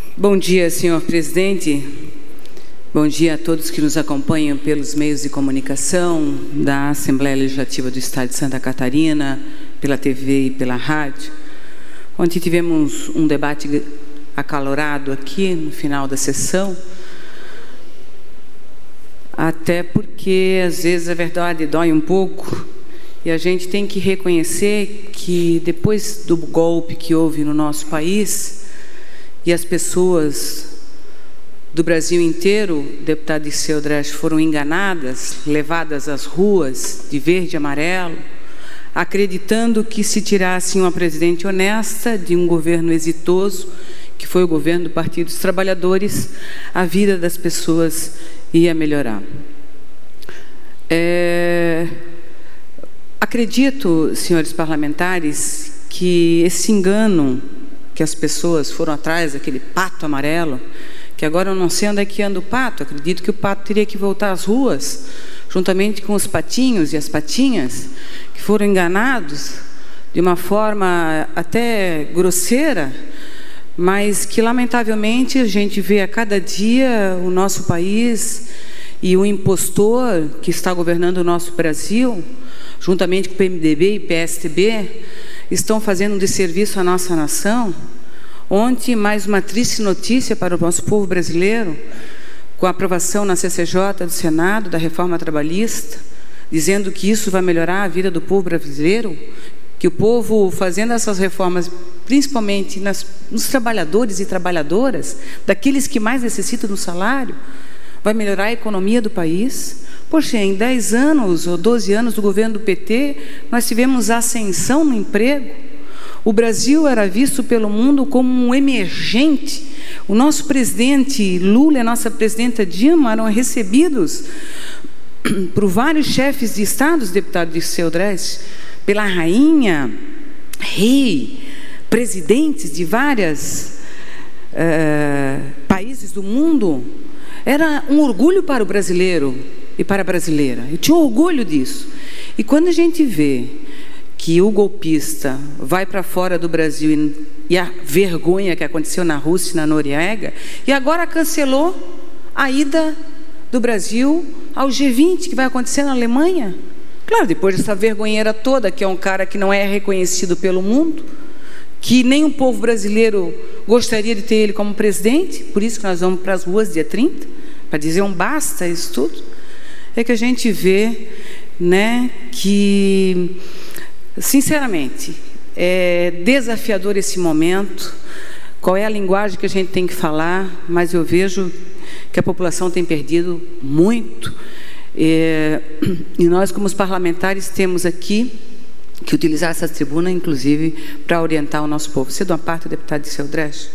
Bom dia, senhor presidente. Bom dia a todos que nos acompanham pelos meios de comunicação da Assembleia Legislativa do Estado de Santa Catarina, pela TV e pela rádio. Ontem tivemos um debate acalorado aqui no final da sessão, até porque às vezes a verdade dói um pouco e a gente tem que reconhecer que depois do golpe que houve no nosso país e as pessoas do Brasil inteiro, deputado Dirceu Dresch, foram enganadas, levadas às ruas de verde e amarelo, acreditando que se tirasse uma presidente honesta de um governo exitoso, que foi o governo do Partido dos Trabalhadores, a vida das pessoas ia melhorar. Acredito, senhores parlamentares, que esse engano que as pessoas foram atrás daquele pato amarelo, que agora eu não sei onde é que anda o pato, acredito que o pato teria que voltar às ruas, juntamente com os patinhos e as patinhas, que foram enganados de uma forma até grosseira, mas que, lamentavelmente, a gente vê a cada dia o nosso país e o impostor que está governando o nosso Brasil, juntamente com o PMDB e PSDB, estão fazendo um desserviço à nossa nação. Ontem, mais uma triste notícia para o nosso povo brasileiro, com a aprovação na CCJ do Senado da reforma trabalhista, dizendo que isso vai melhorar a vida do povo brasileiro, que o povo, fazendo essas reformas, principalmente nos trabalhadores e trabalhadoras, daqueles que mais necessitam do salário, vai melhorar a economia do país. Poxa, em 10 anos ou 12 anos do governo do PT, nós tivemos ascensão no emprego. O Brasil era visto pelo mundo como um emergente. O nosso presidente Lula e a nossa presidenta Dilma eram recebidos por vários chefes de estados, deputado Dirceu Dresch, pela rainha, rei, presidentes de vários países do mundo. Era um orgulho para o brasileiro e para a brasileira. Eu tinha orgulho disso. E quando a gente vê que o golpista vai para fora do Brasil e a vergonha que aconteceu na Rússia e na Noruega, e agora cancelou a ida do Brasil ao G20, que vai acontecer na Alemanha. Claro, depois dessa vergonheira toda, que é um cara que não é reconhecido pelo mundo, que nem o povo brasileiro gostaria de ter ele como presidente, por isso que nós vamos para as ruas dia 30, para dizer um basta a isso tudo, é que a gente vê, né, que, sinceramente, é desafiador esse momento. Qual é a linguagem que a gente tem que falar? Mas eu vejo que a população tem perdido muito, e nós, como os parlamentares, temos aqui que utilizar essa tribuna, inclusive, para orientar o nosso povo. Cedo uma parte, deputado Dirceu Dresch.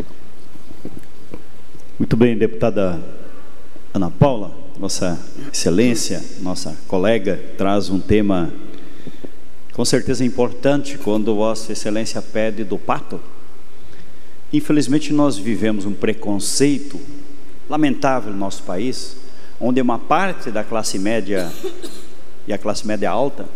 Muito bem, deputada Ana Paula, Nossa Excelência, nossa colega, traz um tema com certeza importante quando Vossa Excelência pede do pato. Infelizmente, nós vivemos um preconceito lamentável no nosso país, onde uma parte da classe média e a classe média alta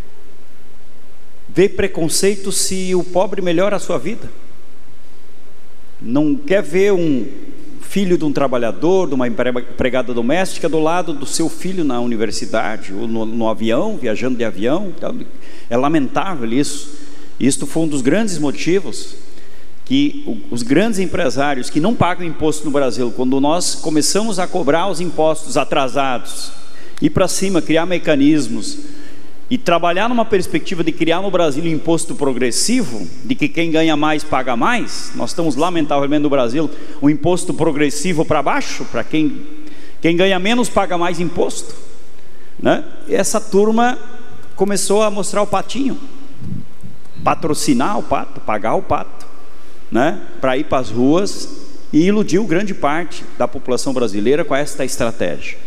vê preconceito se o pobre melhora a sua vida. Não quer ver um filho de um trabalhador, de uma empregada doméstica, do lado do seu filho na universidade, ou no avião, viajando de avião. É lamentável isso. Isto foi um dos grandes motivos que os grandes empresários que não pagam imposto no Brasil, quando nós começamos a cobrar os impostos atrasados, ir para cima, criar mecanismos e trabalhar numa perspectiva de criar no Brasil um imposto progressivo, de que quem ganha mais paga mais. Nós estamos, lamentavelmente, no Brasil, um imposto progressivo para baixo, para quem ganha menos paga mais imposto, né? E essa turma começou a mostrar o patinho, patrocinar o pato, pagar o pato, né? Para ir para as ruas, e iludiu grande parte da população brasileira com esta estratégia.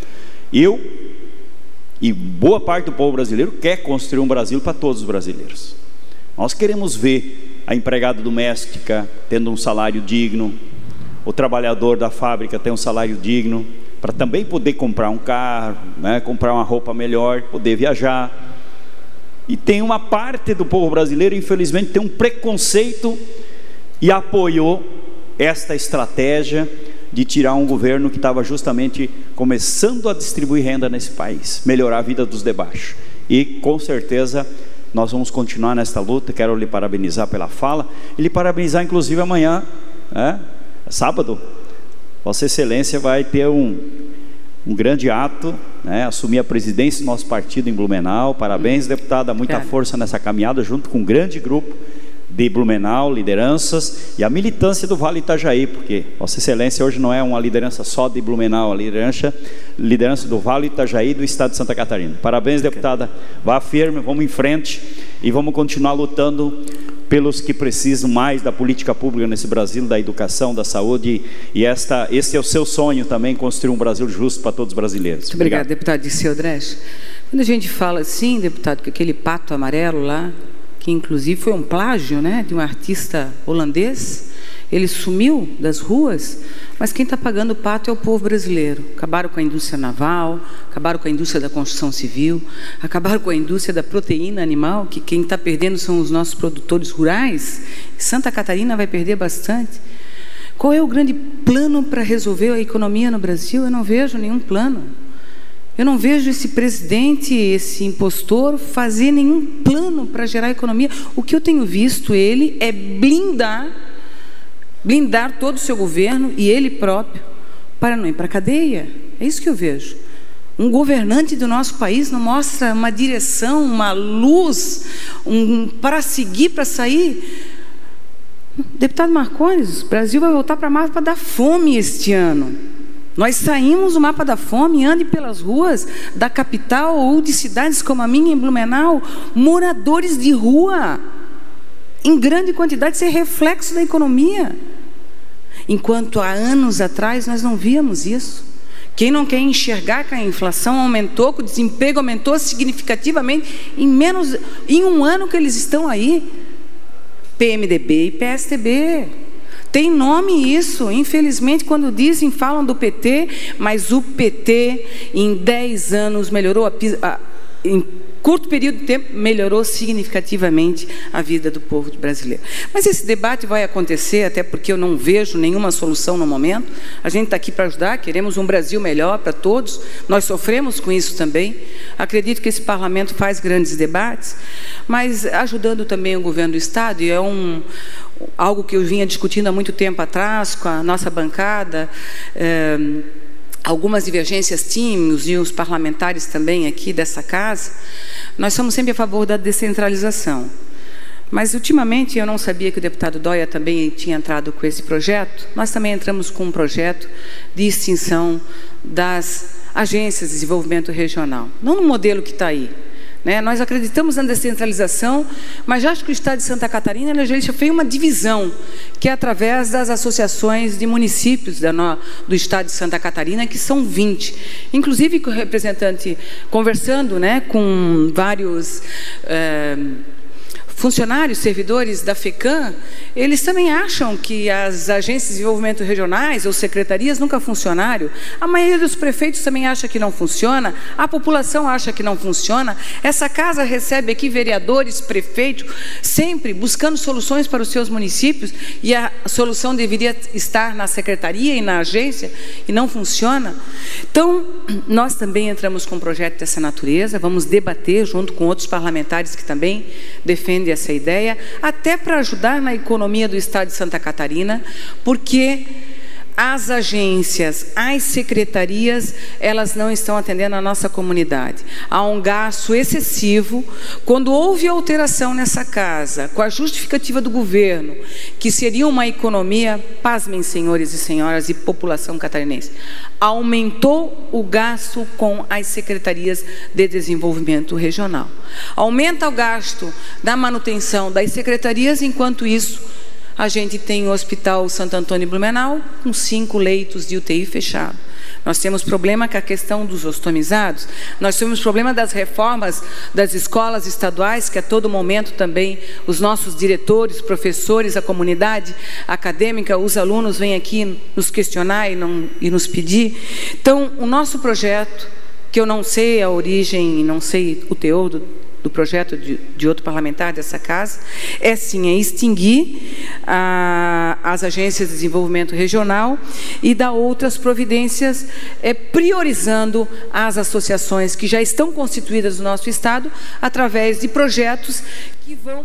E boa parte do povo brasileiro quer construir um Brasil para todos os brasileiros. Nós queremos ver a empregada doméstica tendo um salário digno, o trabalhador da fábrica ter um salário digno, para também poder comprar um carro, né, comprar uma roupa melhor, poder viajar. E tem uma parte do povo brasileiro, infelizmente, tem um preconceito e apoiou esta estratégia de tirar um governo que estava justamente começando a distribuir renda nesse país, melhorar a vida dos de baixo. E com certeza nós vamos continuar nesta luta. Quero lhe parabenizar pela fala e lhe parabenizar inclusive amanhã, sábado, Vossa Excelência vai ter um grande ato, assumir a presidência do nosso partido em Blumenau. Parabéns, deputada, muita força nessa caminhada, junto com um grande grupo de Blumenau, lideranças e a militância do Vale Itajaí, porque Vossa Excelência hoje não é uma liderança só de Blumenau, a liderança do Vale Itajaí do estado de Santa Catarina. Parabéns, deputada, vá firme, vamos em frente e vamos continuar lutando pelos que precisam mais da política pública nesse Brasil, da educação, da saúde, e esse é o seu sonho também, construir um Brasil justo para todos os brasileiros. Muito obrigado, deputado Dirceu Dresch. Quando a gente fala assim, deputado, que aquele pato amarelo lá, que inclusive foi um plágio, de um artista holandês, ele sumiu das ruas, mas quem está pagando o pato é o povo brasileiro. Acabaram com a indústria naval, acabaram com a indústria da construção civil, acabaram com a indústria da proteína animal, que quem está perdendo são os nossos produtores rurais. Santa Catarina vai perder bastante. Qual é o grande plano para resolver a economia no Brasil? Eu não vejo nenhum plano. Eu não vejo esse presidente, esse impostor, fazer nenhum plano para gerar economia. O que eu tenho visto ele é blindar todo o seu governo e ele próprio para não ir para a cadeia. É isso que eu vejo. Um governante do nosso país não mostra uma direção, uma luz, para seguir, para sair. Deputado Marcones, o Brasil vai voltar para a mapa da fome este ano. Nós saímos do mapa da fome. Ande pelas ruas da capital ou de cidades como a minha, em Blumenau, moradores de rua, em grande quantidade. Isso é reflexo da economia. Enquanto há anos atrás nós não víamos isso. Quem não quer enxergar que a inflação aumentou, que o desemprego aumentou significativamente em um ano que eles estão aí? PMDB e PSDB. Tem nome isso, infelizmente, quando falam do PT, mas o PT em 10 anos melhorou, em curto período de tempo, melhorou significativamente a vida do povo brasileiro. Mas esse debate vai acontecer, até porque eu não vejo nenhuma solução no momento. A gente está aqui para ajudar, queremos um Brasil melhor para todos, nós sofremos com isso também. Acredito que esse parlamento faz grandes debates, mas ajudando também o governo do Estado, e é algo que eu vinha discutindo há muito tempo atrás com a nossa bancada. Algumas divergências tínhamos e os parlamentares também aqui dessa casa. Nós somos sempre a favor da descentralização. Mas, ultimamente, eu não sabia que o deputado Dóia também tinha entrado com esse projeto. Nós também entramos com um projeto de extinção das agências de desenvolvimento regional. Não no modelo que está aí. Nós acreditamos na descentralização, mas acho que o Estado de Santa Catarina já fez uma divisão, que é através das associações de municípios do Estado de Santa Catarina, que são 20. Inclusive, com o representante, conversando com vários funcionários, servidores da FECAM, eles também acham que as agências de desenvolvimento regionais ou secretarias nunca funcionaram. A maioria dos prefeitos também acha que não funciona, a população acha que não funciona. Essa casa recebe aqui vereadores, prefeitos, sempre buscando soluções para os seus municípios, e a solução deveria estar na secretaria e na agência, e não funciona. Então, nós também entramos com um projeto dessa natureza, vamos debater junto com outros parlamentares que também defendem essa ideia, até para ajudar na economia do Estado de Santa Catarina, porque as agências, as secretarias, elas não estão atendendo a nossa comunidade. Há um gasto excessivo. Quando houve alteração nessa casa, com a justificativa do governo, que seria uma economia, pasmem, senhores e senhoras e população catarinense, aumentou o gasto com as secretarias de desenvolvimento regional. Aumenta o gasto da manutenção das secretarias, enquanto isso, a gente tem o Hospital Santo Antônio Blumenau com 5 leitos de UTI fechado. Nós temos problema com a questão dos ostomizados, nós temos problema das reformas das escolas estaduais, que a todo momento também os nossos diretores, professores, a comunidade acadêmica, os alunos vêm aqui nos questionar e nos pedir. Então, o nosso projeto, que eu não sei a origem, não sei o teor do projeto de outro parlamentar dessa casa, é sim extinguir as agências de desenvolvimento regional e dar outras providências, priorizando as associações que já estão constituídas no nosso Estado, através de projetos que vão...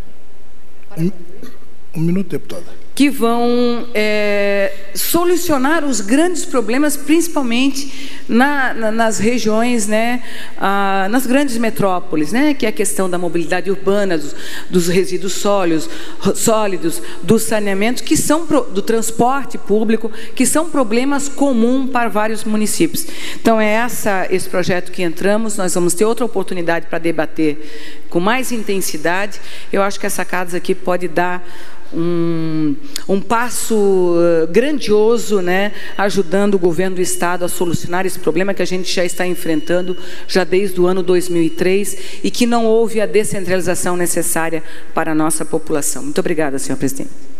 Um minuto, deputada. Que vão solucionar os grandes problemas, principalmente nas regiões, né, nas grandes metrópoles, né, que é a questão da mobilidade urbana, dos resíduos sólidos, do saneamento, que são do transporte público, que são problemas comuns para vários municípios. Então, é esse projeto que entramos. Nós vamos ter outra oportunidade para debater com mais intensidade. Eu acho que essa casa aqui pode dar um passo grandioso, né, ajudando o governo do Estado a solucionar esse problema que a gente já está enfrentando já desde o ano 2003 e que não houve a descentralização necessária para a nossa população. Muito obrigada, senhor presidente.